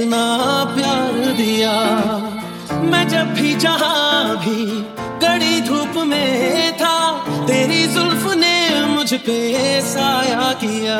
इतना प्यार दिया। मैं जब भी जहां भी कड़ी धूप में था, तेरी जुल्फ ने मुझ पे साया किया।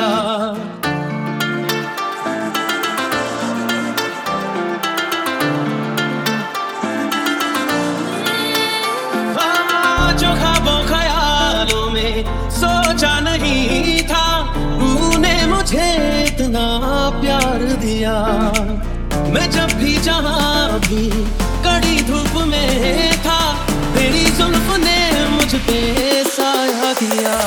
जो ख्वाबों ख्यालों में सोचा नहीं था, तूने मुझे इतना प्यार दिया। मैं जब भी जहां भी कड़ी धूप में था, तेरी जुल्फ ने मुझ पे साया किया।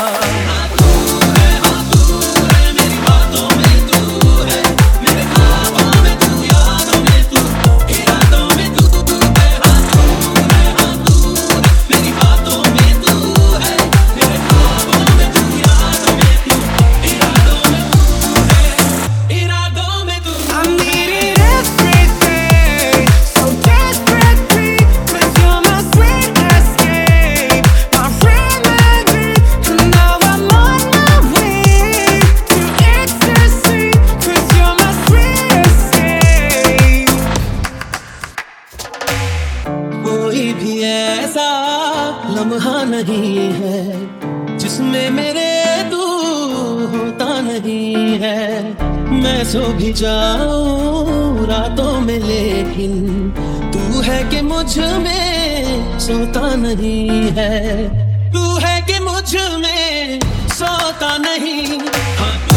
कोई भी ऐसा लम्हा नहीं है जिसमें मेरे तू होता नहीं है। मैं सो भी जाऊं रातों में, लेकिन तू है कि मुझ में सोता नहीं है। तू है कि मुझ में सोता नहीं। हाँ,